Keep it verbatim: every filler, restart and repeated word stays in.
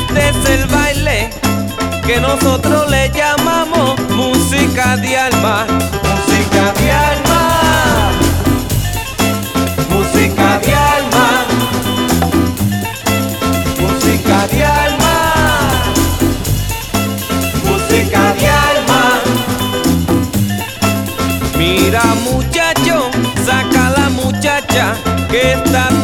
Este es el baile que nosotros le llamamos música de alma. Música de alma, música de alma, música de alma, música de alma. Mira muchacho, saca la muchacha que está